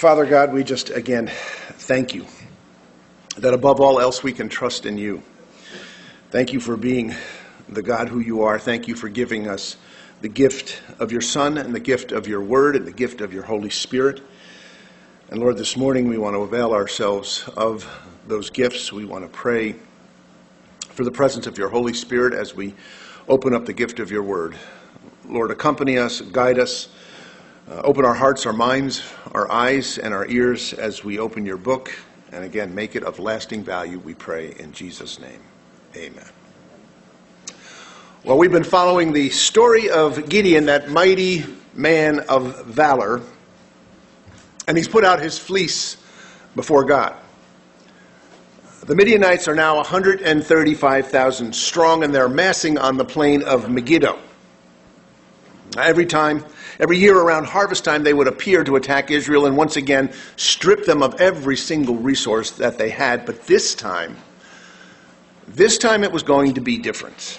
Father God, we just, again, thank you that above all else we can trust in you. Thank you for being the God who you are. Thank you for giving us the gift of your Son and the gift of your Word and the gift of your Holy Spirit. And Lord, this morning we want to avail ourselves of those gifts. We want to pray for the presence of your Holy Spirit as we open up the gift of your Word. Lord, accompany us, guide us, open our hearts, our minds, our eyes, and our ears as we open your book. And again, make it of lasting value, we pray in Jesus' name. Amen. Well, we've been following the story of Gideon, that mighty man of valor. And he's put out his fleece before God. The Midianites are now 135,000 strong, and they're massing on the plain of Megiddo. Every year around harvest time, they would appear to attack Israel and once again strip them of every single resource that they had. But this time it was going to be different.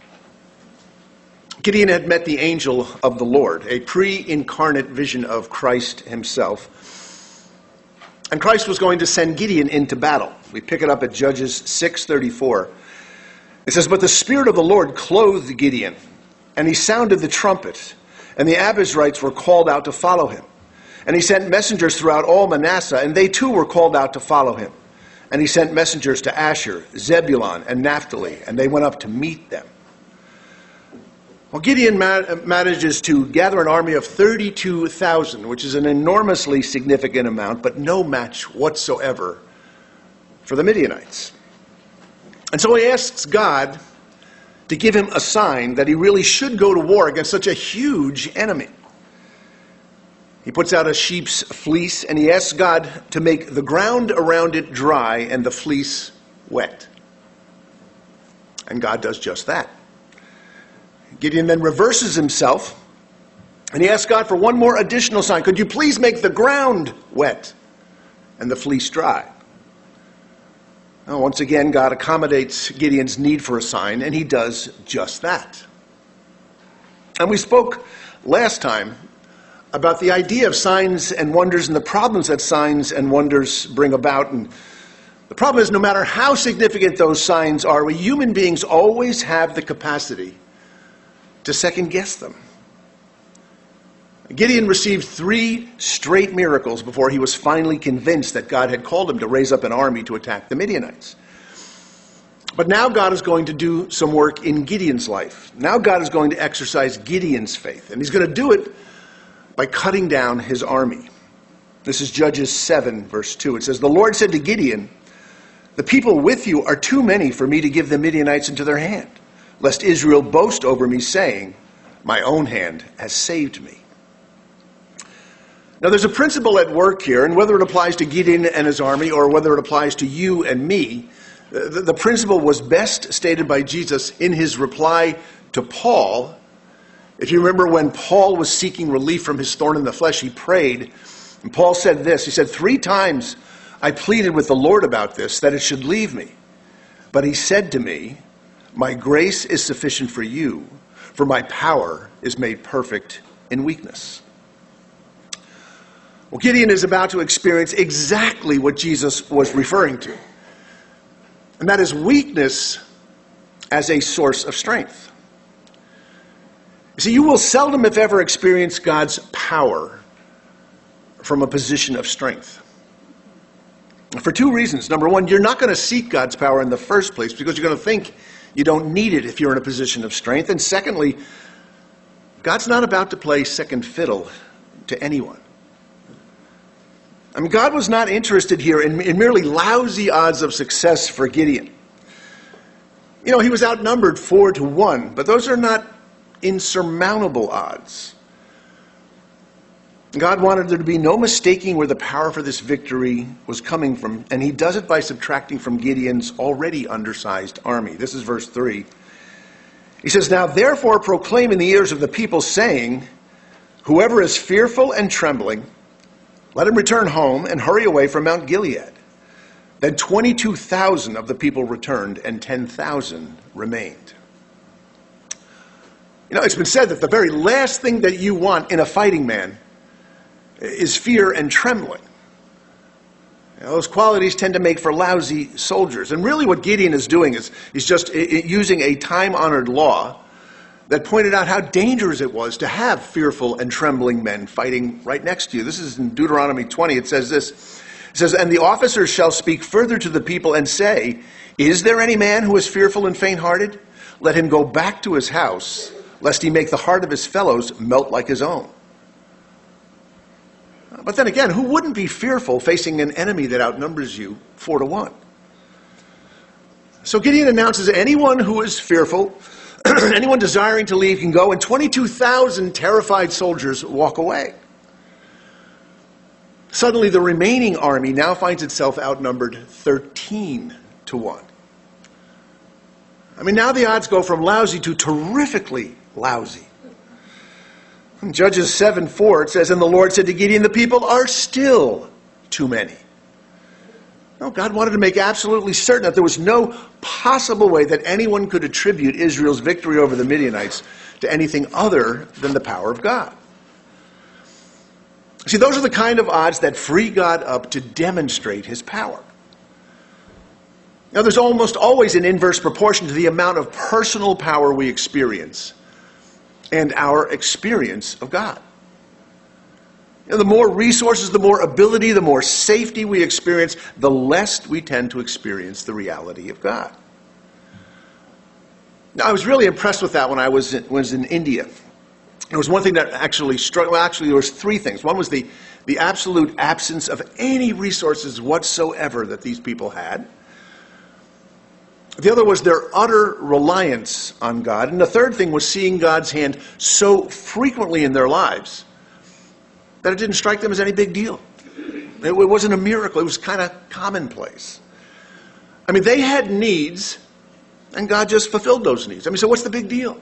Gideon had met the angel of the Lord, a pre-incarnate vision of Christ himself. And Christ was going to send Gideon into battle. We pick it up at Judges 6:34. It says, "But the Spirit of the Lord clothed Gideon, and he sounded the trumpet, and the Abiezrites were called out to follow him. And he sent messengers throughout all Manasseh, and they too were called out to follow him. And he sent messengers to Asher, Zebulun, and Naphtali, and they went up to meet them." Well, Gideon manages to gather an army of 32,000, which is an enormously significant amount, but no match whatsoever for the Midianites. And so he asks God to give him a sign that he really should go to war against such a huge enemy. He puts out a sheep's fleece, and he asks God to make the ground around it dry and the fleece wet. And God does just that. Gideon then reverses himself, and he asks God for one more additional sign. Could you please make the ground wet and the fleece dry? Now, once again, God accommodates Gideon's need for a sign, and he does just that. And we spoke last time about the idea of signs and wonders and the problems that signs and wonders bring about. And the problem is, no matter how significant those signs are, we human beings always have the capacity to second guess them. Gideon received 3 straight miracles before he was finally convinced that God had called him to raise up an army to attack the Midianites. But now God is going to do some work in Gideon's life. Now God is going to exercise Gideon's faith, and he's going to do it by cutting down his army. This is Judges 7, verse 2. It says, "The Lord said to Gideon, 'The people with you are too many for me to give the Midianites into their hand, lest Israel boast over me, saying, my own hand has saved me.'" Now there's a principle at work here, and whether it applies to Gideon and his army or whether it applies to you and me, the principle was best stated by Jesus in his reply to Paul. If you remember, when Paul was seeking relief from his thorn in the flesh, he prayed, and Paul said this. He said, "3 times I pleaded with the Lord about this, that it should leave me. But he said to me, my grace is sufficient for you, for my power is made perfect in weakness." Well, Gideon is about to experience exactly what Jesus was referring to, and that is weakness as a source of strength. You see, you will seldom, if ever, experience God's power from a position of strength. For 2 reasons. Number one, you're not going to seek God's power in the first place because you're going to think you don't need it if you're in a position of strength. And secondly, God's not about to play second fiddle to anyone. I mean, God was not interested here in merely lousy odds of success for Gideon. You know, he was outnumbered 4-1, but those are not insurmountable odds. God wanted there to be no mistaking where the power for this victory was coming from, and he does it by subtracting from Gideon's already undersized army. This is verse 3. He says, "Now therefore proclaim in the ears of the people, saying, whoever is fearful and trembling, let him return home and hurry away from Mount Gilead." Then 22,000 of the people returned, and 10,000 remained. You know, it's been said that the very last thing that you want in a fighting man is fear and trembling. Now, those qualities tend to make for lousy soldiers. And really what Gideon is doing is he's just using a time-honored law that pointed out how dangerous it was to have fearful and trembling men fighting right next to you. This is in Deuteronomy 20. It says this. It says, "And the officers shall speak further to the people and say, is there any man who is fearful and faint-hearted? Let him go back to his house, lest he make the heart of his fellows melt like his own." But then again, who wouldn't be fearful facing an enemy that outnumbers you 4-1? So Gideon announces anyone who is fearful, anyone desiring to leave can go, and 22,000 terrified soldiers walk away. Suddenly, the remaining army now finds itself outnumbered 13-1. I mean, now the odds go from lousy to terrifically lousy. In Judges 7:4, it says, "And the Lord said to Gideon, the people are still too many." No, God wanted to make absolutely certain that there was no possible way that anyone could attribute Israel's victory over the Midianites to anything other than the power of God. See, those are the kind of odds that free God up to demonstrate his power. Now, there's almost always an inverse proportion to the amount of personal power we experience and our experience of God. The more resources, the more ability, the more safety we experience, the less we tend to experience the reality of God. Now, I was really impressed with that when I was in India. There was one thing that actually struck, well, actually there was three things. One was the absolute absence of any resources whatsoever that these people had. The other was their utter reliance on God. And the third thing was seeing God's hand so frequently in their lives that it didn't strike them as any big deal. It wasn't a miracle. It was kind of commonplace. I mean, they had needs, and God just fulfilled those needs. I mean, so what's the big deal?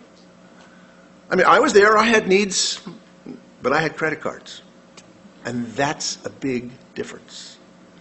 I mean, I was there. I had needs, but I had credit cards. And that's a big difference.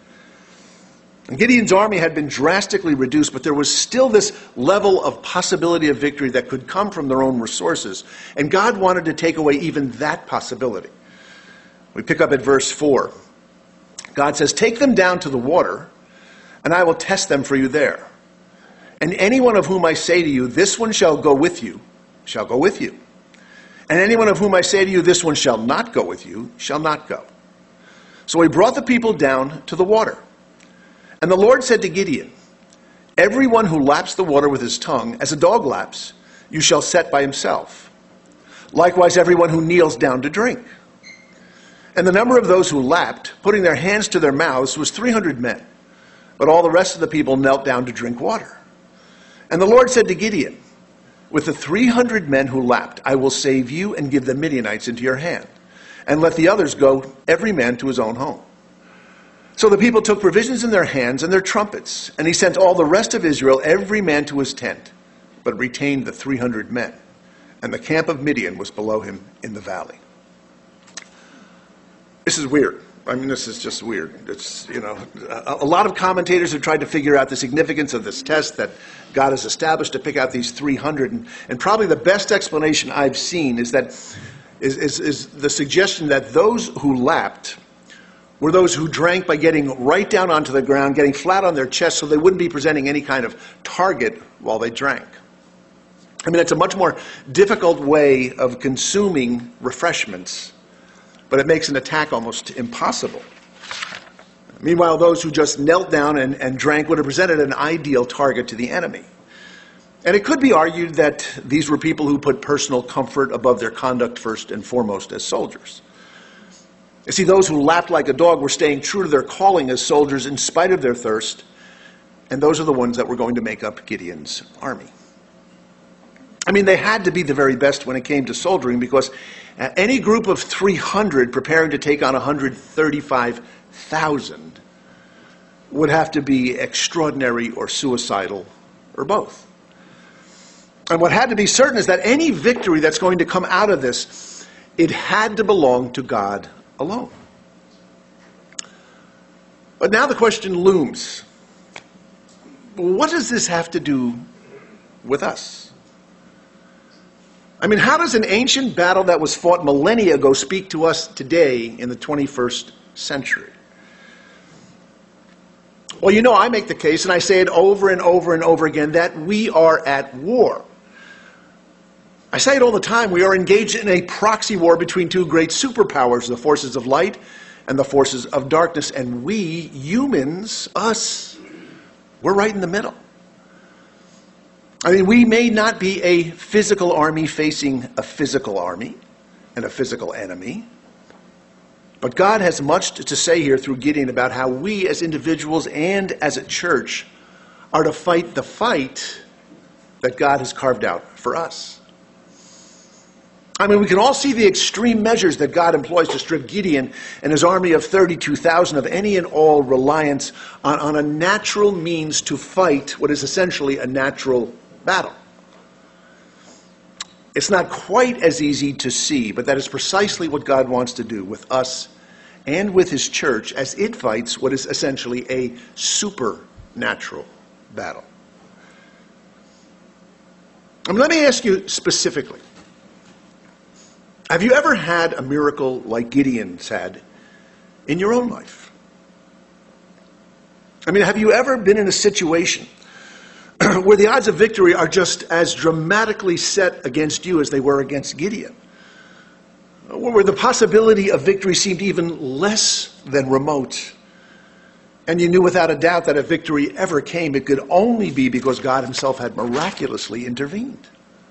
And Gideon's army had been drastically reduced, but there was still this level of possibility of victory that could come from their own resources. And God wanted to take away even that possibility. We pick up at verse 4. God says, "Take them down to the water, and I will test them for you there. And anyone of whom I say to you, this one shall go with you, shall go with you. And anyone of whom I say to you, this one shall not go with you, shall not go." So he brought the people down to the water. And the Lord said to Gideon, "Everyone who laps the water with his tongue, as a dog laps, you shall set by himself. Likewise, everyone who kneels down to drink." And the number of those who lapped, putting their hands to their mouths, was 300 men. But all the rest of the people knelt down to drink water. And the Lord said to Gideon, "With the 300 men who lapped, I will save you and give the Midianites into your hand. And let the others go, every man to his own home." So the people took provisions in their hands and their trumpets, and he sent all the rest of Israel, every man to his tent, but retained the 300 men. And the camp of Midian was below him in the valley. This is weird. I mean, this is just weird. It's, a lot of commentators have tried to figure out the significance of this test that God has established to pick out these 300. And probably the best explanation I've seen is the suggestion that those who lapped were those who drank by getting right down onto the ground, getting flat on their chest so they wouldn't be presenting any kind of target while they drank. I mean, it's a much more difficult way of consuming refreshments, but it makes an attack almost impossible. Meanwhile, those who just knelt down and drank would have presented an ideal target to the enemy. And it could be argued that these were people who put personal comfort above their conduct first and foremost as soldiers. You see, those who lapped like a dog were staying true to their calling as soldiers in spite of their thirst, and those are the ones that were going to make up Gideon's army. I mean, they had to be the very best when it came to soldiering, because any group of 300 preparing to take on 135,000 would have to be extraordinary or suicidal or both. And what had to be certain is that any victory that's going to come out of this, it had to belong to God alone. But now the question looms. What does this have to do with us? I mean, how does an ancient battle that was fought millennia ago speak to us today in the 21st century? Well, I make the case, and I say it over and over and over again, that we are at war. I say it all the time. We are engaged in a proxy war between two great superpowers, the forces of light and the forces of darkness. And we, humans, us, we're right in the middle. I mean, we may not be a physical army facing a physical army and a physical enemy, but God has much to say here through Gideon about how we as individuals and as a church are to fight the fight that God has carved out for us. I mean, we can all see the extreme measures that God employs to strip Gideon and his army of 32,000 of any and all reliance on a natural means to fight what is essentially a natural battle. It's not quite as easy to see, but that is precisely what God wants to do with us and with his church as it fights what is essentially a supernatural battle. Let me ask you specifically, have you ever had a miracle like Gideon's had in your own life? I mean, have you ever been in a situation where the odds of victory are just as dramatically set against you as they were against Gideon? Where the possibility of victory seemed even less than remote, and you knew without a doubt that if victory ever came, it could only be because God himself had miraculously intervened.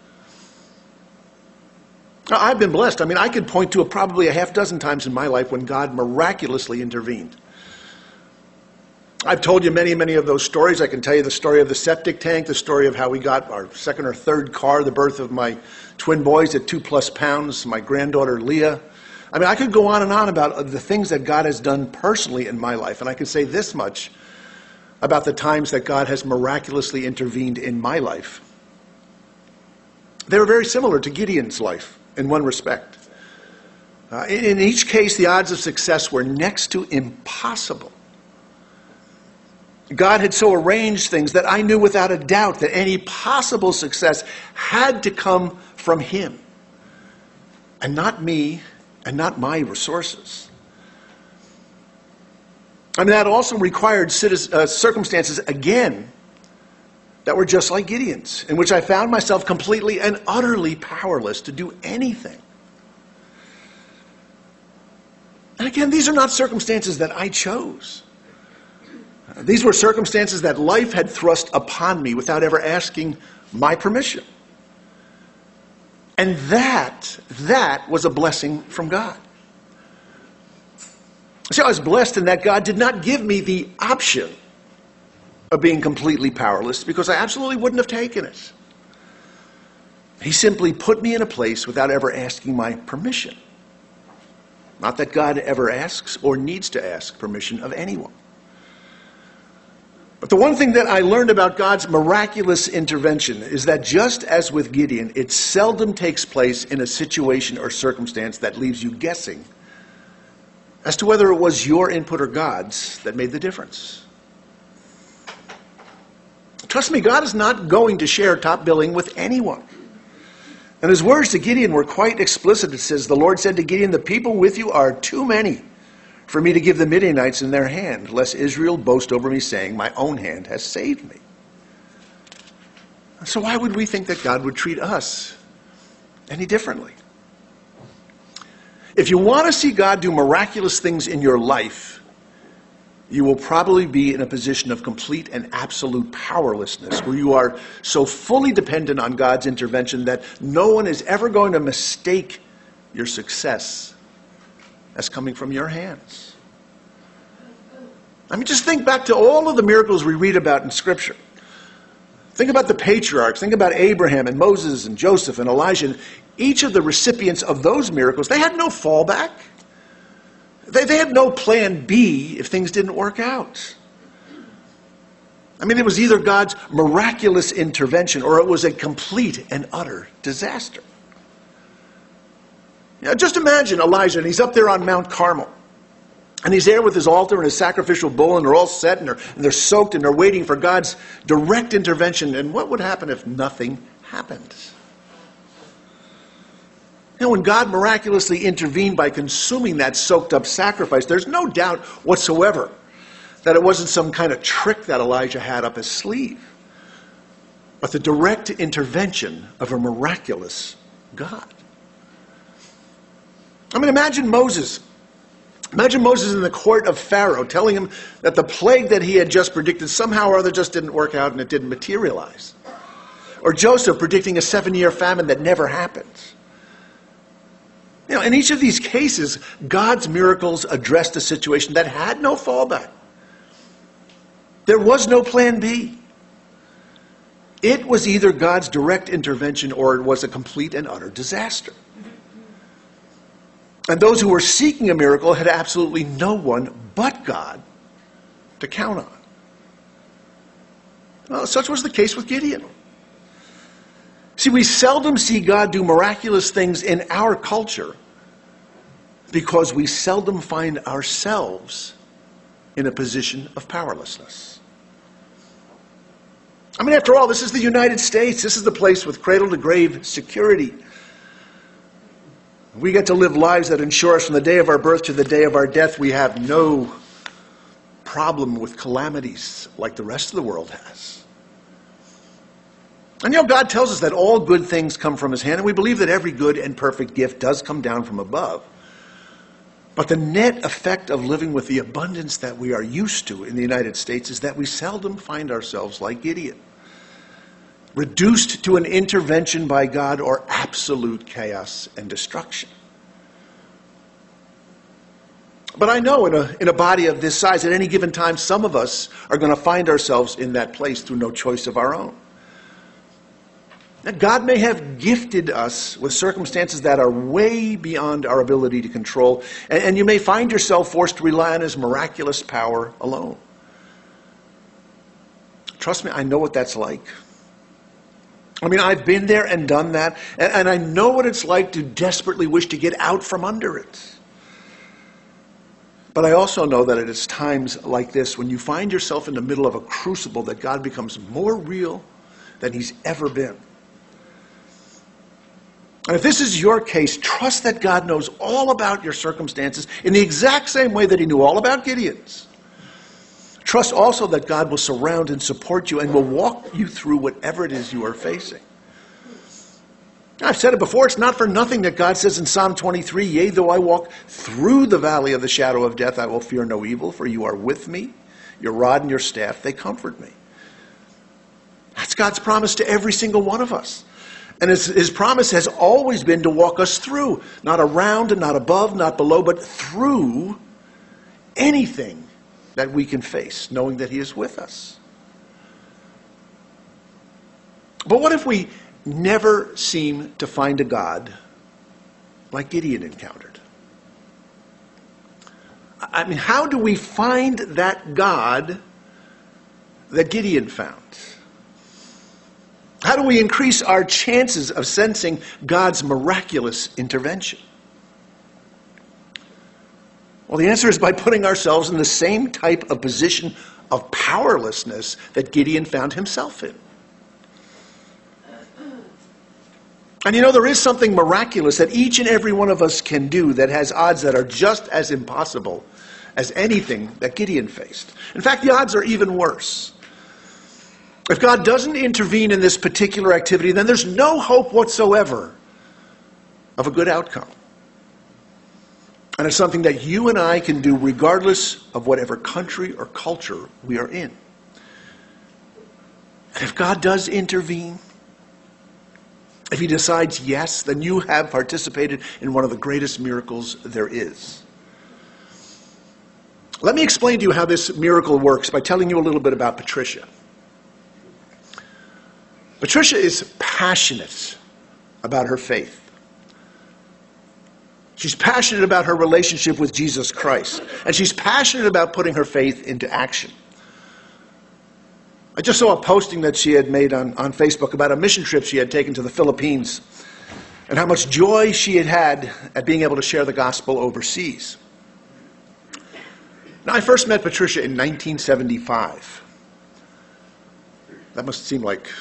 Now, I've been blessed. I mean, I could point to probably a half dozen times in my life when God miraculously intervened. I've told you many, many of those stories. I can tell you the story of the septic tank, the story of how we got our second or third car, the birth of my twin boys at 2+ pounds, my granddaughter Leah. I mean, I could go on and on about the things that God has done personally in my life. And I can say this much about the times that God has miraculously intervened in my life. They were very similar to Gideon's life in one respect. In each case, the odds of success were next to impossible. God had so arranged things that I knew without a doubt that any possible success had to come from him, and not me, and not my resources. I mean, that also required circumstances, again, that were just like Gideon's, in which I found myself completely and utterly powerless to do anything. And again, these are not circumstances that I chose. These were circumstances that life had thrust upon me without ever asking my permission. And that was a blessing from God. See, I was blessed in that God did not give me the option of being completely powerless, because I absolutely wouldn't have taken it. He simply put me in a place without ever asking my permission. Not that God ever asks or needs to ask permission of anyone. But the one thing that I learned about God's miraculous intervention is that just as with Gideon, it seldom takes place in a situation or circumstance that leaves you guessing as to whether it was your input or God's that made the difference. Trust me, God is not going to share top billing with anyone. And his words to Gideon were quite explicit. It says, the Lord said to Gideon, the people with you are too many for me to give the Midianites in their hand, lest Israel boast over me, saying, my own hand has saved me. So why would we think that God would treat us any differently? If you want to see God do miraculous things in your life, you will probably be in a position of complete and absolute powerlessness, where you are so fully dependent on God's intervention that no one is ever going to mistake your success as coming from your hands. I mean, just think back to all of the miracles we read about in Scripture. Think about the patriarchs. Think about Abraham and Moses and Joseph and Elijah. Each of the recipients of those miracles, they had no fallback. They had no plan B if things didn't work out. I mean, it was either God's miraculous intervention or it was a complete and utter disaster. Now, just imagine Elijah, and he's up there on Mount Carmel. And he's there with his altar and his sacrificial bull, and they're all set, and they're soaked, and they're waiting for God's direct intervention. And what would happen if nothing happened? You know, when God miraculously intervened by consuming that soaked-up sacrifice, there's no doubt whatsoever that it wasn't some kind of trick that Elijah had up his sleeve, but the direct intervention of a miraculous God. I mean, imagine Moses. Imagine Moses in the court of Pharaoh telling him that the plague that he had just predicted somehow or other just didn't work out and it didn't materialize. Or Joseph predicting a 7-year famine that never happened. You know, in each of these cases, God's miracles addressed a situation that had no fallback. There was no plan B. It was either God's direct intervention or it was a complete and utter disaster. And those who were seeking a miracle had absolutely no one but God to count on. Well, such was the case with Gideon. See, we seldom see God do miraculous things in our culture because we seldom find ourselves in a position of powerlessness. I mean, after all, this is the United States. This is the place with cradle-to-grave security. We get to live lives that ensure us from the day of our birth to the day of our death we have no problem with calamities like the rest of the world has. And you know, God tells us that all good things come from his hand, and we believe that every good and perfect gift does come down from above. But the net effect of living with the abundance that we are used to in the United States is that we seldom find ourselves like Gideon, reduced to an intervention by God or absolute chaos and destruction. But I know in a body of this size, at any given time, some of us are going to find ourselves in that place through no choice of our own. Now, God may have gifted us with circumstances that are way beyond our ability to control, and you may find yourself forced to rely on his miraculous power alone. Trust me, I know what that's like. I mean, I've been there and done that, and I know what it's like to desperately wish to get out from under it. But I also know that it is times like this when you find yourself in the middle of a crucible that God becomes more real than he's ever been. And if this is your case, trust that God knows all about your circumstances in the exact same way that he knew all about Gideon's. Trust also that God will surround and support you and will walk you through whatever it is you are facing. I've said it before, it's not for nothing that God says in Psalm 23, "Yea, though I walk through the valley of the shadow of death, I will fear no evil, for you are with me. Your rod and your staff, they comfort me." That's God's promise to every single one of us. And his promise has always been to walk us through, not around and not above, not below, but through anything that we can face, knowing that he is with us. But what if we never seem to find a God like Gideon encountered? I mean, how do we find that God that Gideon found? How do we increase our chances of sensing God's miraculous intervention? Well, the answer is by putting ourselves in the same type of position of powerlessness that Gideon found himself in. And you know, there is something miraculous that each and every one of us can do that has odds that are just as impossible as anything that Gideon faced. In fact, the odds are even worse. If God doesn't intervene in this particular activity, then there's no hope whatsoever of a good outcome. And it's something that you and I can do regardless of whatever country or culture we are in. And if God does intervene, if he decides yes, then you have participated in one of the greatest miracles there is. Let me explain to you how this miracle works by telling you a little bit about Patricia. Patricia is passionate about her faith. She's passionate about her relationship with Jesus Christ. And she's passionate about putting her faith into action. I just saw a posting that she had made on Facebook about a mission trip she had taken to the Philippines and how much joy she had had at being able to share the gospel overseas. Now, I first met Patricia in 1975. That must seem like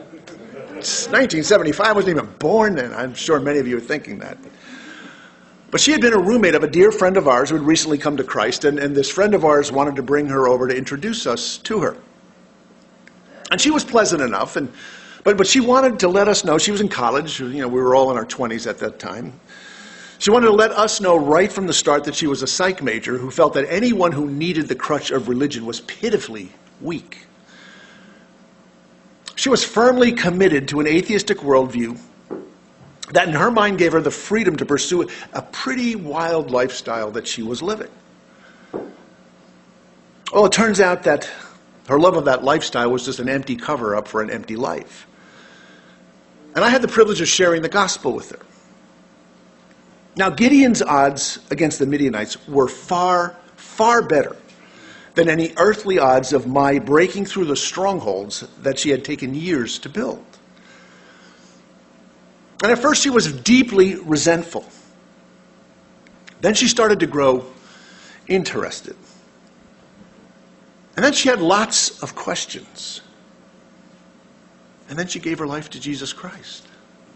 1975. I wasn't even born then. I'm sure many of you are thinking that. But she had been a roommate of a dear friend of ours who had recently come to Christ, and this friend of ours wanted to bring her over to introduce us to her. And she was pleasant enough, but she wanted to let us know, she was in college, we were all in our 20s at that time. She wanted to let us know right from the start that she was a psych major who felt that anyone who needed the crutch of religion was pitifully weak. She was firmly committed to an atheistic worldview that in her mind gave her the freedom to pursue a pretty wild lifestyle that she was living. Well, it turns out that her love of that lifestyle was just an empty cover-up for an empty life. And I had the privilege of sharing the gospel with her. Now, Gideon's odds against the Midianites were far, far better than any earthly odds of my breaking through the strongholds that she had taken years to build. And at first she was deeply resentful. Then she started to grow interested. And then she had lots of questions. And then she gave her life to Jesus Christ.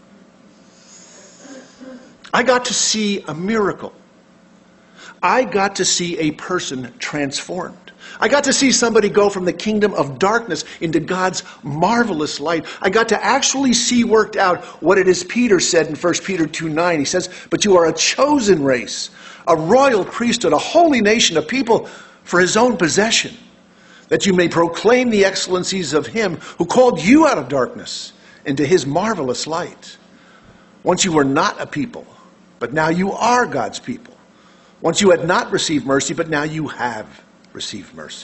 I got to see a miracle. I got to see a person transformed. I got to see somebody go from the kingdom of darkness into God's marvelous light. I got to actually see worked out what it is Peter said in 1 Peter 2:9. He says, "But you are a chosen race, a royal priesthood, a holy nation, a people for his own possession, that you may proclaim the excellencies of him who called you out of darkness into his marvelous light. Once you were not a people, but now you are God's people. Once you had not received mercy, but now you have received mercy."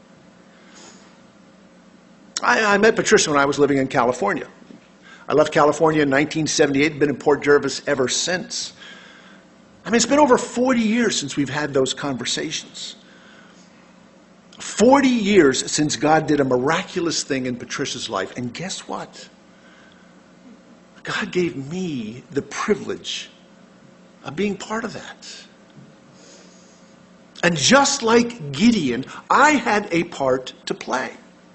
I met Patricia when I was living in California. I left California in 1978, been in Port Jervis ever since. It's been over 40 years since we've had those conversations. 40 years since God did a miraculous thing in Patricia's life. And guess what? God gave me the privilege of being part of that. And just like Gideon, I had a part to play.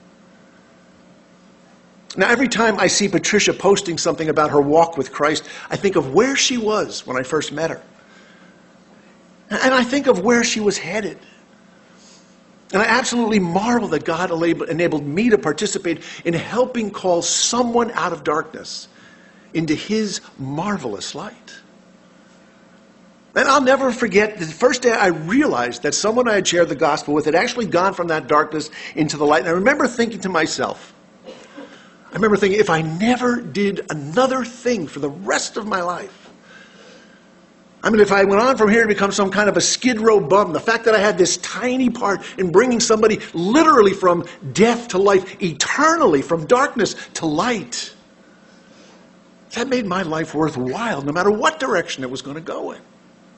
Now, every time I see Patricia posting something about her walk with Christ, I think of where she was when I first met her. And I think of where she was headed. And I absolutely marvel that God enabled me to participate in helping call someone out of darkness into his marvelous light. And I'll never forget the first day I realized that someone I had shared the gospel with had actually gone from that darkness into the light. And I remember thinking to myself, if I never did another thing for the rest of my life, if I went on from here to become some kind of a Skid Row bum, the fact that I had this tiny part in bringing somebody literally from death to life, eternally from darkness to light, that made my life worthwhile, no matter what direction it was going to go in.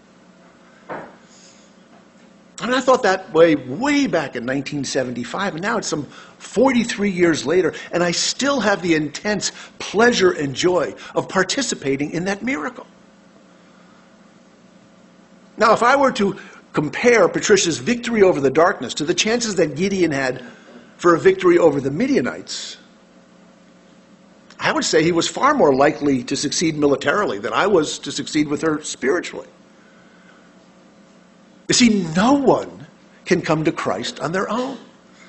And I thought that way back in 1975, and now it's some 43 years later, and I still have the intense pleasure and joy of participating in that miracle. Now, if I were to compare Patricia's victory over the darkness to the chances that Gideon had for a victory over the Midianites, I would say he was far more likely to succeed militarily than I was to succeed with her spiritually. You see, no one can come to Christ on their own.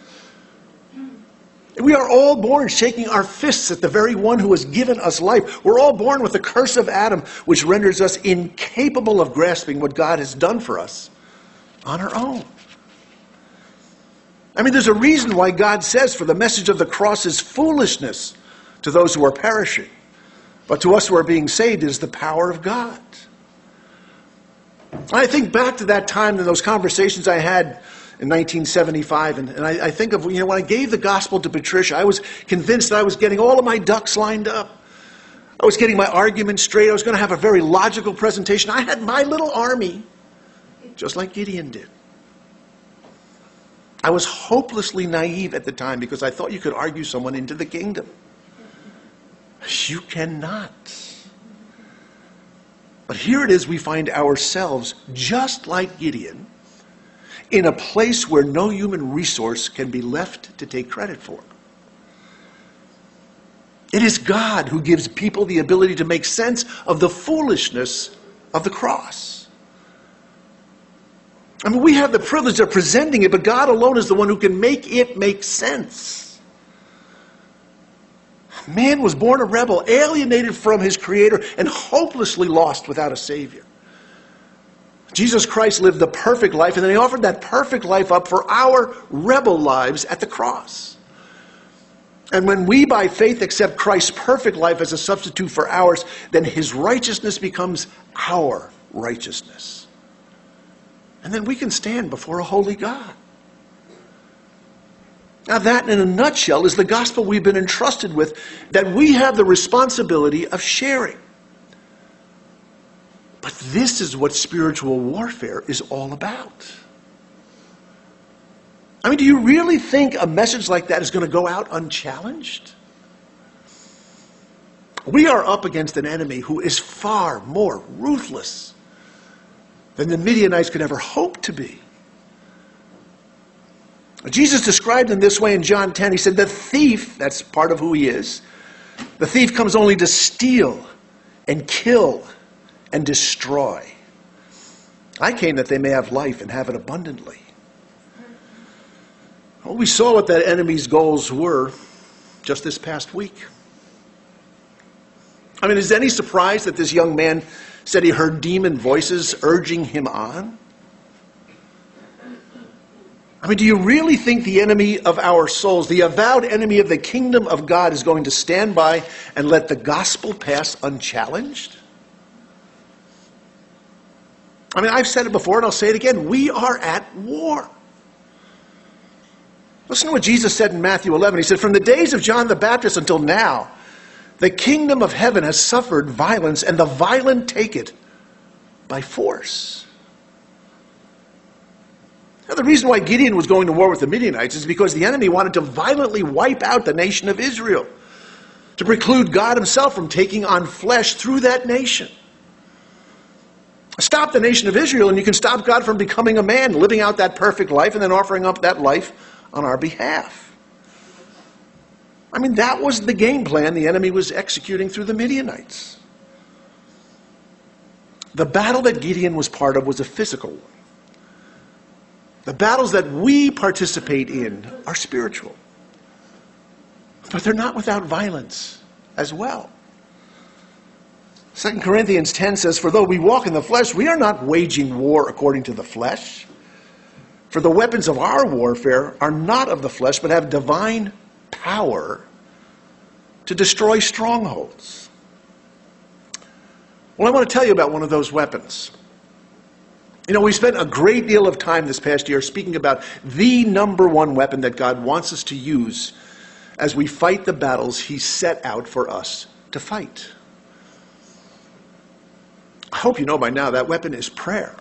We are all born shaking our fists at the very one who has given us life. We're all born with the curse of Adam, which renders us incapable of grasping what God has done for us on our own. There's a reason why God says, "For the message of the cross is foolishness to those who are perishing, but to us who are being saved is the power of God." I think back to that time and those conversations I had in 1975, and I think of, when I gave the gospel to Patricia, I was convinced that I was getting all of my ducks lined up. I was getting my argument straight. I was going to have a very logical presentation. I had my little army, just like Gideon did. I was hopelessly naive at the time because I thought you could argue someone into the kingdom. You cannot. But here it is, we find ourselves, just like Gideon, in a place where no human resource can be left to take credit for. It is God who gives people the ability to make sense of the foolishness of the cross. I mean, we have the privilege of presenting it, but God alone is the one who can make it make sense. Man was born a rebel, alienated from his Creator, and hopelessly lost without a Savior. Jesus Christ lived the perfect life, and then he offered that perfect life up for our rebel lives at the cross. And when we, by faith, accept Christ's perfect life as a substitute for ours, then his righteousness becomes our righteousness. And then we can stand before a holy God. Now that, in a nutshell, is the gospel we've been entrusted with, that we have the responsibility of sharing. But this is what spiritual warfare is all about. I mean, do you really think a message like that is going to go out unchallenged? We are up against an enemy who is far more ruthless than the Midianites could ever hope to be. Jesus described him this way in John 10. He said, the thief, that's part of who he is, the thief comes only to steal and kill and destroy. I came that they may have life and have it abundantly. Well, we saw what that enemy's goals were just this past week. I mean, is it any surprise that this young man said he heard demon voices urging him on? I mean, do you really think the enemy of our souls, the avowed enemy of the kingdom of God, is going to stand by and let the gospel pass unchallenged? I mean, I've said it before and I'll say it again. We are at war. Listen to what Jesus said in Matthew 11. He said, from the days of John the Baptist until now, the kingdom of heaven has suffered violence, and the violent take it by force. Now, the reason why Gideon was going to war with the Midianites is because the enemy wanted to violently wipe out the nation of Israel, to preclude God himself from taking on flesh through that nation. Stop the nation of Israel, and you can stop God from becoming a man, living out that perfect life, and then offering up that life on our behalf. I mean, that was the game plan the enemy was executing through the Midianites. The battle that Gideon was part of was a physical one. The battles that we participate in are spiritual. But they're not without violence as well. 2 Corinthians 10 says, for though we walk in the flesh, we are not waging war according to the flesh. For the weapons of our warfare are not of the flesh, but have divine power to destroy strongholds. Well, I want to tell you about one of those weapons. You know, we spent a great deal of time this past year speaking about the number one weapon that God wants us to use as we fight the battles he set out for us to fight. I hope you know by now that weapon is prayer.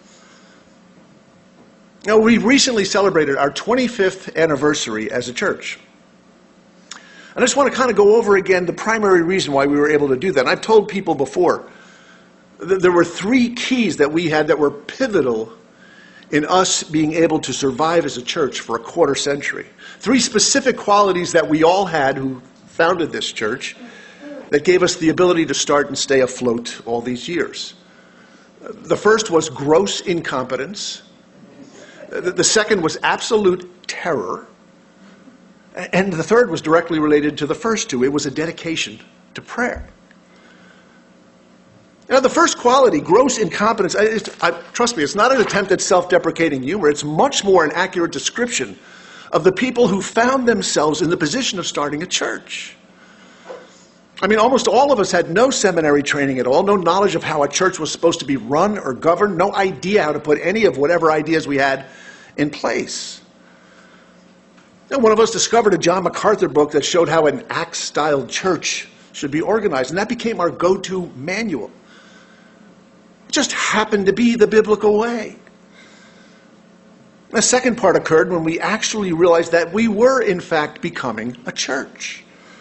Now, we recently celebrated our 25th anniversary as a church. And I just want to kind of go over again the primary reason why we were able to do that. And I've told people before that there were three keys that we had that were pivotal in us being able to survive as a church for a quarter century. Three specific qualities that we all had who founded this church that gave us the ability to start and stay afloat all these years. The first was gross incompetence. The second was absolute terror. And the third was directly related to the first two. It was a dedication to prayer. Now, the first quality, gross incompetence, trust me, it's not an attempt at self-deprecating humor. It's much more an accurate description of the people who found themselves in the position of starting a church. I mean, almost all of us had no seminary training at all, no knowledge of how a church was supposed to be run or governed, no idea how to put any of whatever ideas we had in place. And one of us discovered a John MacArthur book that showed how an Acts-style church should be organized, and that became our go-to manual. It just happened to be the biblical way. The second part occurred when we actually realized that we were, in fact, becoming a church.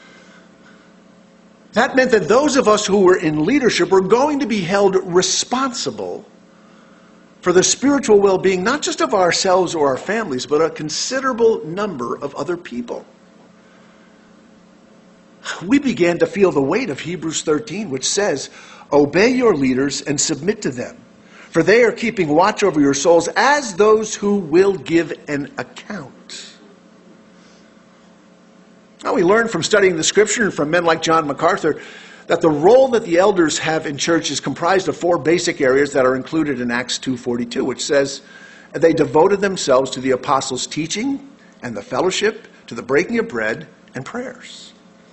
That meant that those of us who were in leadership were going to be held responsible for the spiritual well-being, not just of ourselves or our families, but a considerable number of other people. We began to feel the weight of Hebrews 13, which says, obey your leaders and submit to them, for they are keeping watch over your souls as those who will give an account. Now, we learn from studying the Scripture and from men like John MacArthur that the role that the elders have in church is comprised of four basic areas that are included in Acts 2:42, which says, they devoted themselves to the apostles' teaching and the fellowship, to the breaking of bread and prayers.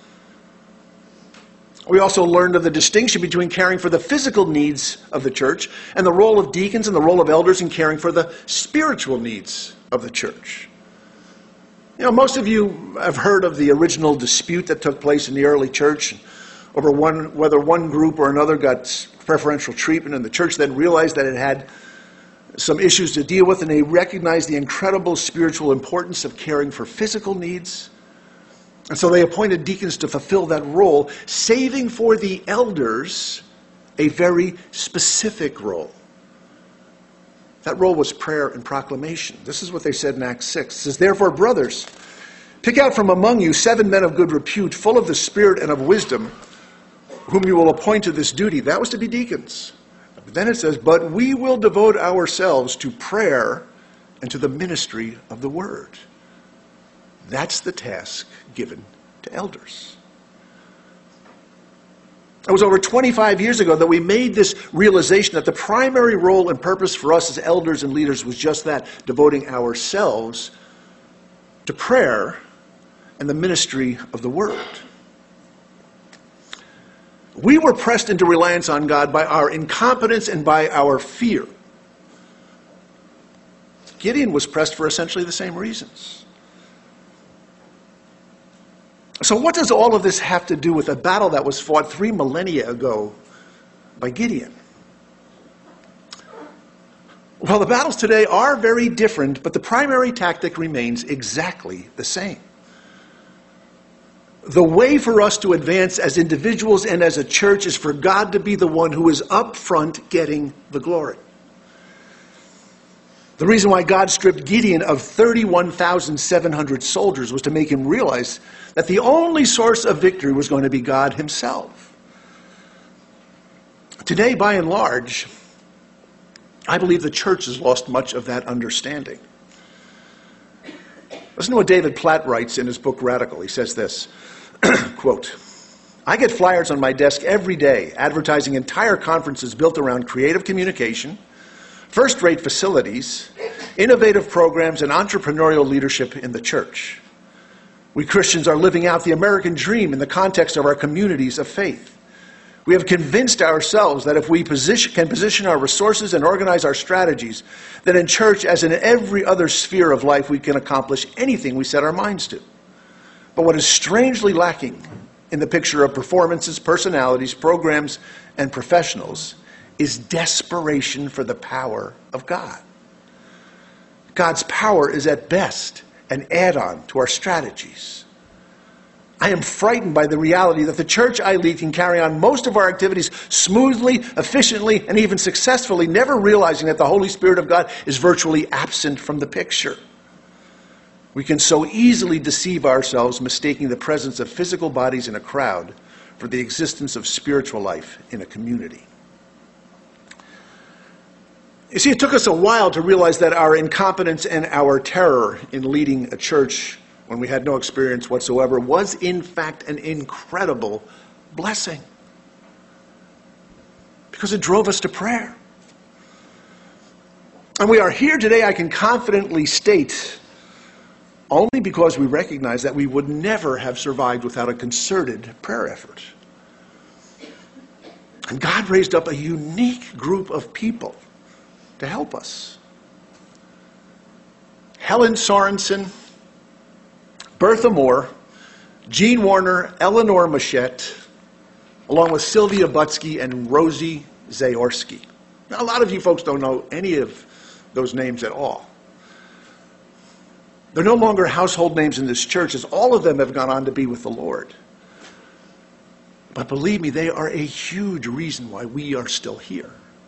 We also learned of the distinction between caring for the physical needs of the church and the role of deacons and the role of elders in caring for the spiritual needs of the church. You know, most of you have heard of the original dispute that took place in the early church over whether one group or another got preferential treatment, and the church then realized that it had some issues to deal with, and they recognized the incredible spiritual importance of caring for physical needs. And so they appointed deacons to fulfill that role, saving for the elders a very specific role. That role was prayer and proclamation. This is what they said in Acts 6. It says, therefore, brothers, pick out from among you 7 men of good repute, full of the Spirit and of wisdom, whom you will appoint to this duty. That was to be deacons. But then it says, but we will devote ourselves to prayer and to the ministry of the word. That's the task given to elders. It was over 25 years ago that we made this realization that the primary role and purpose for us as elders and leaders was just that, devoting ourselves to prayer and the ministry of the word. We were pressed into reliance on God by our incompetence and by our fear. Gideon was pressed for essentially the same reasons. So what does all of this have to do with a battle that was fought 3 millennia ago by Gideon? Well, the battles today are very different, but the primary tactic remains exactly the same. The way for us to advance as individuals and as a church is for God to be the one who is up front getting the glory. The reason why God stripped Gideon of 31,700 soldiers was to make him realize that the only source of victory was going to be God himself. Today, by and large, I believe the church has lost much of that understanding. Listen to what David Platt writes in his book Radical. He says this, quote, I get flyers on my desk every day advertising entire conferences built around creative communication, first-rate facilities, innovative programs, and entrepreneurial leadership in the church. We Christians are living out the American dream in the context of our communities of faith. We have convinced ourselves that if we can position our resources and organize our strategies, that in church, as in every other sphere of life, we can accomplish anything we set our minds to. But what is strangely lacking in the picture of performances, personalities, programs, and professionals is desperation for the power of God. God's power is at best an add-on to our strategies. I am frightened by the reality that the church I lead can carry on most of our activities smoothly, efficiently, and even successfully, never realizing that the Holy Spirit of God is virtually absent from the picture. We can so easily deceive ourselves, mistaking the presence of physical bodies in a crowd for the existence of spiritual life in a community. You see, it took us a while to realize that our incompetence and our terror in leading a church when we had no experience whatsoever was in fact an incredible blessing, because it drove us to prayer. And we are here today, I can confidently state, only because we recognize that we would never have survived without a concerted prayer effort. And God raised up a unique group of people to help us. Helen Sorensen, Bertha Moore, Jean Warner, Eleanor Machette, along with Sylvia Butsky and Rosie Zaorski. Now, a lot of you folks don't know any of those names at all. They're no longer household names in this church, as all of them have gone on to be with the Lord. But believe me, they are a huge reason why we are still here.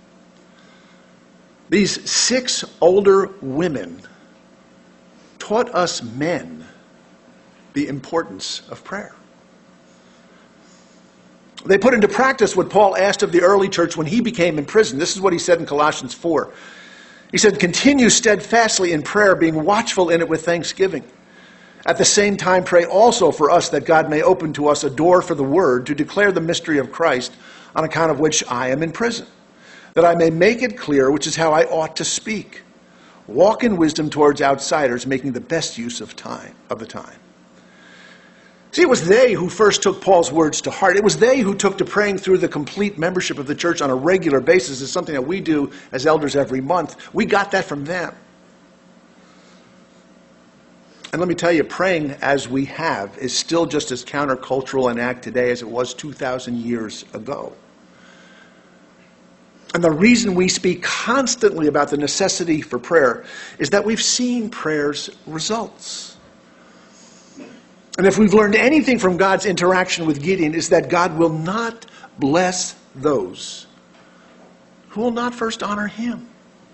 These 6 older women taught us men the importance of prayer. They put into practice what Paul asked of the early church when he became imprisoned. This is what he said in Colossians 4. He said, "Continue steadfastly in prayer, being watchful in it with thanksgiving. At the same time, pray also for us that God may open to us a door for the word to declare the mystery of Christ, on account of which I am in prison, that I may make it clear which is how I ought to speak. Walk in wisdom towards outsiders, making the best use of the time." See, it was they who first took Paul's words to heart. It was they who took to praying through the complete membership of the church on a regular basis. It's something that we do as elders every month. We got that from them. And let me tell you, praying as we have is still just as countercultural an act today as it was 2,000 years ago. And the reason we speak constantly about the necessity for prayer is that we've seen prayer's results. And if we've learned anything from God's interaction with Gideon, is that God will not bless those who will not first honor him.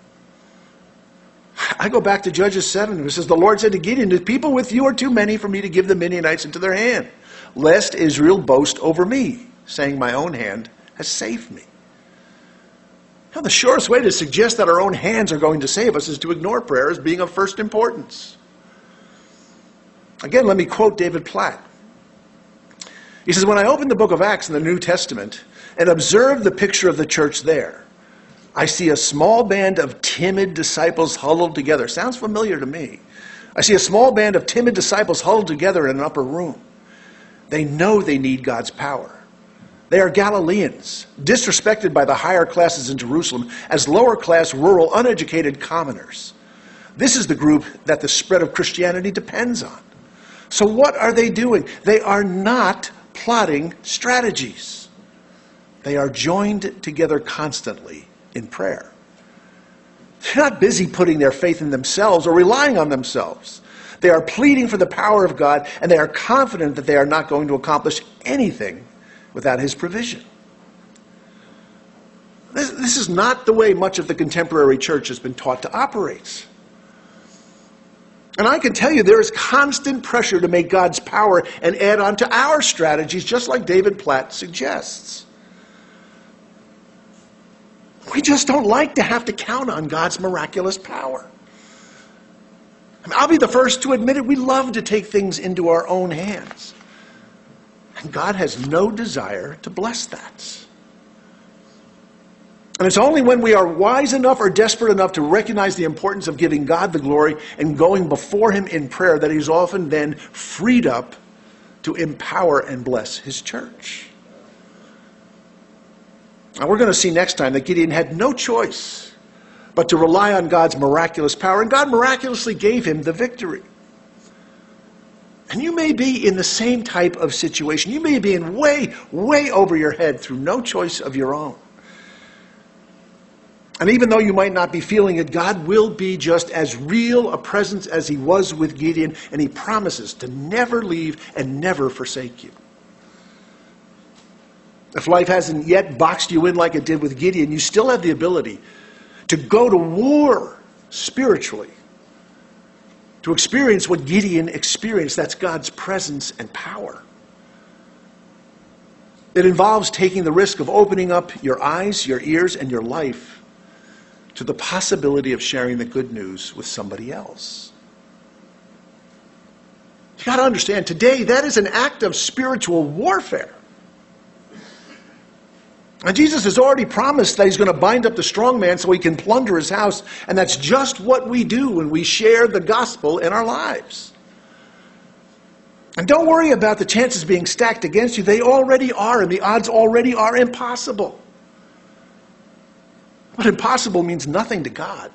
I go back to Judges 7. It says, "The Lord said to Gideon, the people with you are too many for me to give the Midianites into their hand, lest Israel boast over me, saying my own hand has saved me." Now, the surest way to suggest that our own hands are going to save us is to ignore prayer as being of first importance. Again, let me quote David Platt. He says, "When I open the book of Acts in the New Testament and observe the picture of the church there, I see a small band of timid disciples huddled together." Sounds familiar to me. I see a small band of timid disciples huddled together in an upper room. They know they need God's power. They are Galileans, disrespected by the higher classes in Jerusalem as lower class, rural, uneducated commoners. This is the group that the spread of Christianity depends on. So what are they doing? They are not plotting strategies. They are joined together constantly in prayer. They're not busy putting their faith in themselves or relying on themselves. They are pleading for the power of God, and they are confident that they are not going to accomplish anything without his provision. This is not the way much of the contemporary church has been taught to operate. And I can tell you there is constant pressure to make God's power and add on to our strategies, just like David Platt suggests. We just don't like to have to count on God's miraculous power. I'll be the first to admit it. We love to take things into our own hands. And God has no desire to bless that. And it's only when we are wise enough or desperate enough to recognize the importance of giving God the glory and going before him in prayer that he's often then freed up to empower and bless his church. Now we're going to see next time that Gideon had no choice but to rely on God's miraculous power, and God miraculously gave him the victory. And you may be in the same type of situation. You may be in way, way over your head through no choice of your own. And even though you might not be feeling it, God will be just as real a presence as he was with Gideon, and he promises to never leave and never forsake you. If life hasn't yet boxed you in like it did with Gideon, you still have the ability to go to war spiritually, to experience what Gideon experienced. That's God's presence and power. It involves taking the risk of opening up your eyes, your ears, and your life to the possibility of sharing the good news with somebody else. You got to understand, today that is an act of spiritual warfare. And Jesus has already promised that he's going to bind up the strong man so he can plunder his house. And that's just what we do when we share the gospel in our lives. And don't worry about the chances being stacked against you. They already are, and the odds already are impossible. But impossible means nothing to God.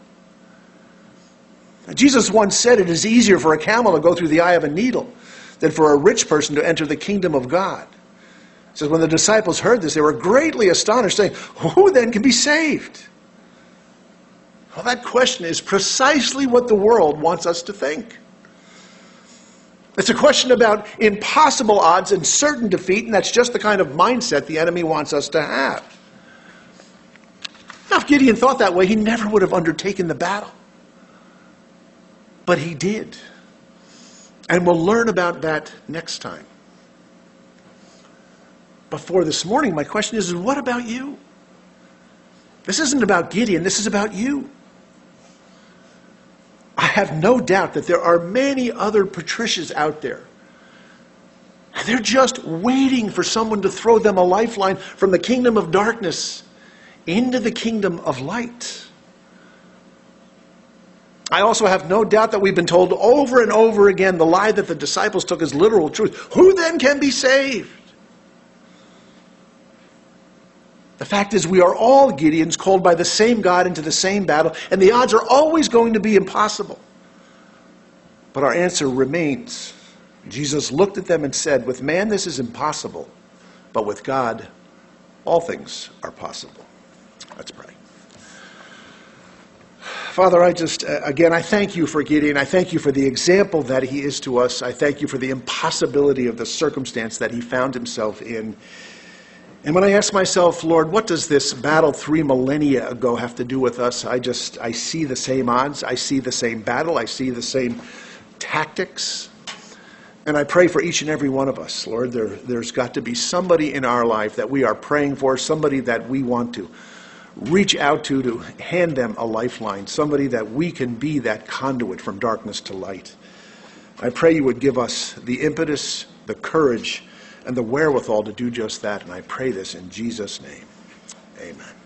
Jesus once said it is easier for a camel to go through the eye of a needle than for a rich person to enter the kingdom of God. He says, when the disciples heard this, they were greatly astonished, saying, who then can be saved? Well, that question is precisely what the world wants us to think. It's a question about impossible odds and certain defeat, and that's just the kind of mindset the enemy wants us to have. Now, if Gideon thought that way, he never would have undertaken the battle. But he did. And we'll learn about that next time. before this morning, my question is what about you? This isn't about Gideon, this is about you. I have no doubt that there are many other Patricias out there. And they're just waiting for someone to throw them a lifeline from the kingdom of darkness into the kingdom of light. I also have no doubt that we've been told over and over again the lie that the disciples took as literal truth. Who then can be saved? The fact is we are all Gideons called by the same God into the same battle, and the odds are always going to be impossible. But our answer remains. Jesus looked at them and said, with man this is impossible, but with God all things are possible. Let's pray. Father, I thank you for Gideon. I thank you for the example that he is to us. I thank you for the impossibility of the circumstance that he found himself in. And when I ask myself, Lord, what does this battle 3 millennia ago have to do with us? I see the same odds. I see the same battle. I see the same tactics. And I pray for each and every one of us, Lord. There's got to be somebody in our life that we are praying for, somebody that we want to reach out to hand them a lifeline, somebody that we can be that conduit from darkness to light. I pray you would give us the impetus, the courage, and the wherewithal to do just that. And I pray this in Jesus' name. Amen.